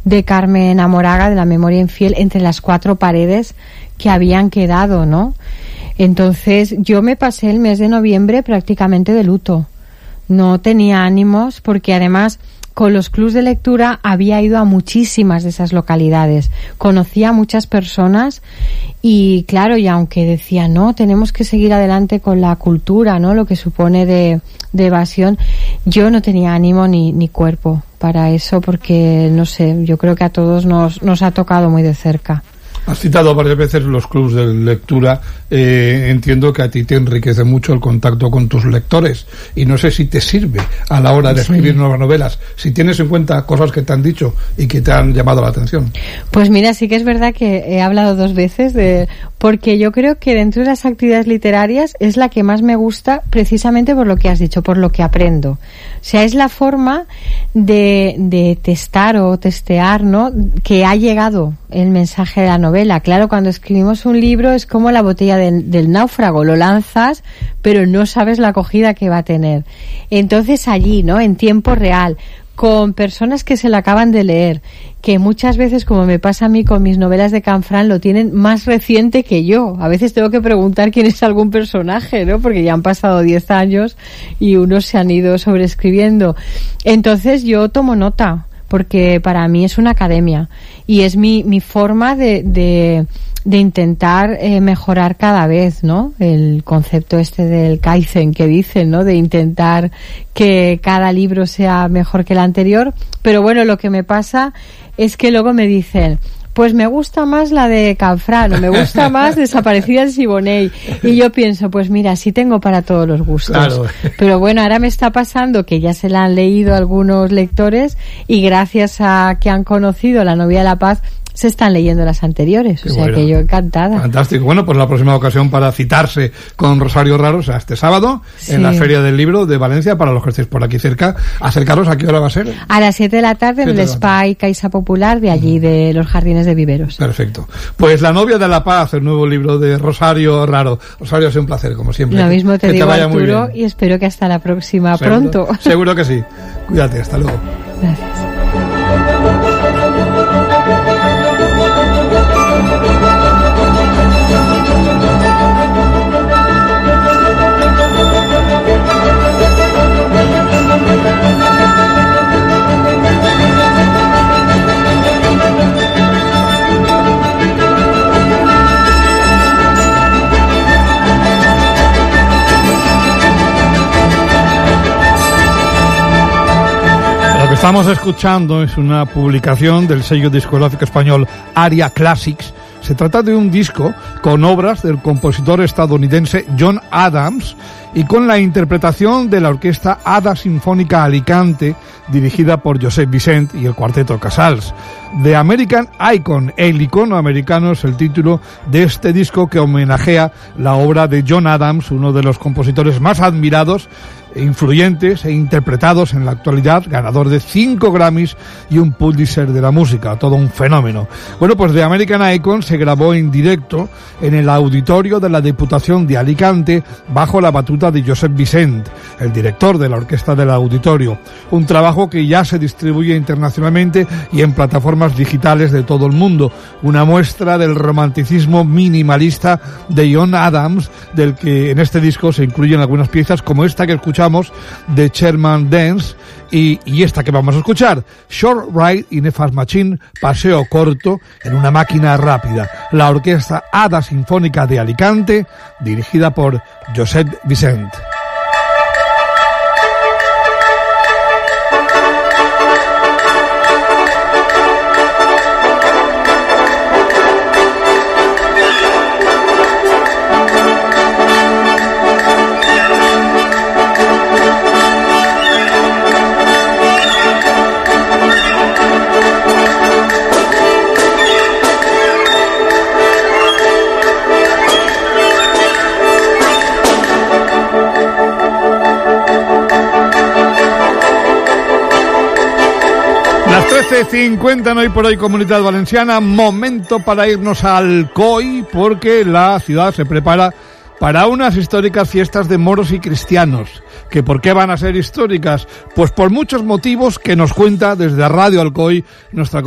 de Carmen Amoraga, de La memoria infiel, entre las 4 paredes que habían quedado, ¿no? Entonces yo me pasé el mes de noviembre prácticamente de luto. No tenía ánimos porque además con los clubs de lectura había ido a muchísimas de esas localidades. Conocía a muchas personas y claro, y aunque decía, no, tenemos que seguir adelante con la cultura, ¿no? Lo que supone de evasión, yo no tenía ánimo ni cuerpo para eso porque, no sé, yo creo que a todos nos ha tocado muy de cerca. Has citado varias veces los clubs de lectura. Entiendo que a ti te enriquece mucho el contacto con tus lectores y no sé si te sirve a la hora de escribir nuevas novelas, si tienes en cuenta cosas que te han dicho y que te han llamado la atención. Pues mira, sí que es verdad que he hablado 2 veces porque yo creo que dentro de las actividades literarias es la que más me gusta precisamente por lo que has dicho, por lo que aprendo. O sea, es la forma de testar o testear, ¿no?, que ha llegado el mensaje de la novela. Claro, cuando escribimos un libro es como la botella del náufrago, lo lanzas, pero no sabes la acogida que va a tener. Entonces allí, ¿no?, en tiempo real, con personas que se la acaban de leer, que muchas veces, como me pasa a mí con mis novelas de Canfrán, lo tienen más reciente que yo. A veces tengo que preguntar quién es algún personaje, ¿no?, porque ya han pasado 10 años y unos se han ido sobreescribiendo. Entonces yo tomo nota, porque para mí es una academia y es mi forma de intentar mejorar cada vez, ¿no? El concepto del Kaizen que dicen, ¿no?, de intentar que cada libro sea mejor que el anterior. Pero bueno, lo que me pasa es que luego me dicen, pues me gusta más la de Canfrán, o me gusta más Desaparecida en Siboney. Y yo pienso, pues mira, sí tengo para todos los gustos. Claro. Pero bueno, ahora me está pasando que ya se la han leído algunos lectores y gracias a que han conocido La novia de la paz, se están leyendo las anteriores. Qué o sea, bueno, que yo encantada. Fantástico. Bueno, pues la próxima ocasión para citarse con Rosario Raro, o sea, este sábado, sí, en la Feria del Libro de Valencia, para los que estéis por aquí cerca. Acercaros, ¿a qué hora va a ser? A las 7 de la tarde en el Spy Caixa Popular de allí, de los Jardines de Viveros. Perfecto. Pues La novia de la paz, el nuevo libro de Rosario Raro. Rosario, ha sido un placer, como siempre. Lo mismo te digo, Arturo, y espero que hasta la próxima. ¿Seguro? Pronto. Seguro que sí. Cuídate, hasta luego. Gracias. Estamos escuchando, es una publicación del sello discográfico español Aria Classics. Se trata de un disco con obras del compositor estadounidense John Adams y con la interpretación de la Orquesta Hada Sinfónica Alicante, dirigida por Josep Vicent y el Cuarteto Casals. The American Icon, el icono americano, es el título de este disco que homenajea la obra de John Adams, uno de los compositores más admirados, influyentes e interpretados en la actualidad, ganador de 5 Grammys y un Pulitzer de la música, todo un fenómeno. Bueno, pues The American Icon se grabó en directo en el auditorio de la Diputación de Alicante bajo la batuta de Josep Vicent, el director de la orquesta del auditorio. Un trabajo que ya se distribuye internacionalmente y en plataformas digitales de todo el mundo. Una muestra del romanticismo minimalista de John Adams, del que en este disco se incluyen algunas piezas como esta que escuchamos de Sherman Dance y esta que vamos a escuchar, Short Ride in a Fast Machine, paseo corto en una máquina rápida. La Orquesta Hada Sinfónica de Alicante, dirigida por Josep Vicent. Las 13:50, no hay por hoy Comunidad Valenciana, momento para irnos a Alcoi, porque la ciudad se prepara para unas históricas fiestas de moros y cristianos. ¿Que por qué van a ser históricas? Pues por muchos motivos que nos cuenta desde Radio Alcoi nuestra